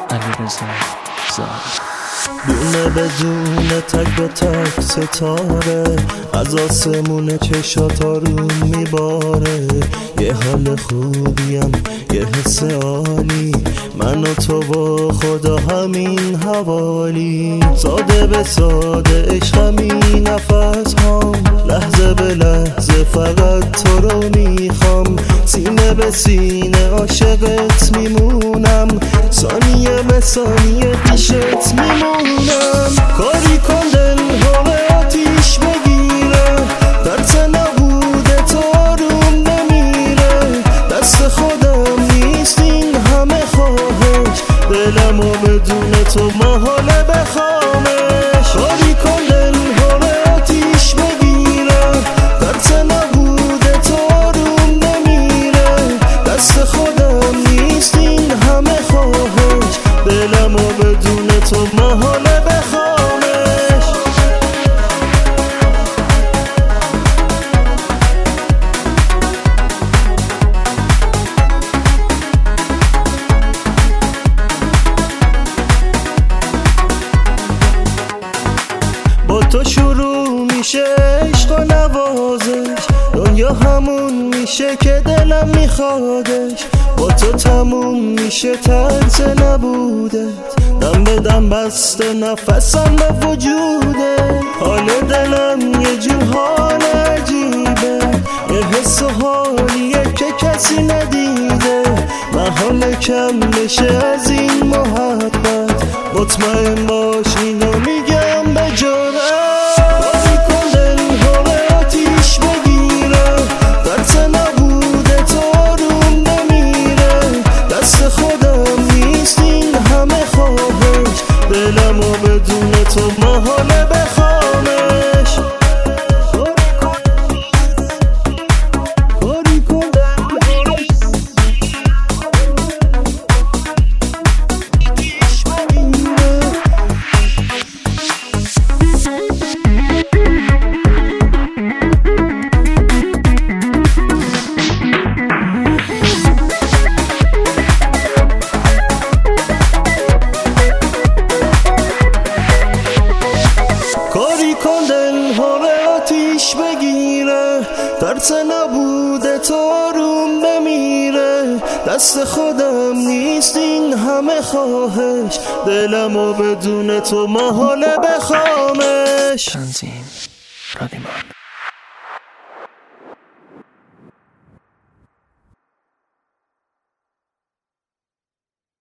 علیرضا زاهد. دونه بدونه تک به تک ستاره از آسمون چشات آروم میباره. یه حال خوبیم یه حس عالی، من و تو با خدا همین حوالی. ساده به ساده عشق همین نفس هم، لحظه به لحظه فقط تو رو میخوام. سینه به سینه عاشقت میمونم، ثانیه به ثانیه پیشت میمونم. کاری کن دلها به آتیش بگیره، ترس نبود تو آروم نمیره. دست خودم نیست این همه خواهش، دلمو بدون تو محاله بخوامش. کاری کن دلها به آتیش بگیره، ترس نبود تو آروم نمیره. دست خودم نیست این همه خواهش، دلمو بدون تو محاله بخوامش. با تو شروع میشه عشق و نوازش، دنیا همون میشه که دلم میخوادش. با تو تموم میشه ترس نبودت، دم به دم بسته نفسم به وجوده. حال دلم یه جور حال عجیبه، یه حس و حالیه که کسی ندیده. محال کم بشه از این محبت، مطمئن باش اینو میگم به جرأت. بازی کن دلها به آتیش بگیره، ترس نبود تو آروم نمیره. دست خودم نیست این همه خواهش، دلمو بدون تو محاله بخوامش. کاری کن دلها به آتیش بگیره، ترس نبوده تو آروم نمیره. دست خودم نیست این همه خواهش، دلمو بدون تو محاله بخوامش. تنظیم رادیمان.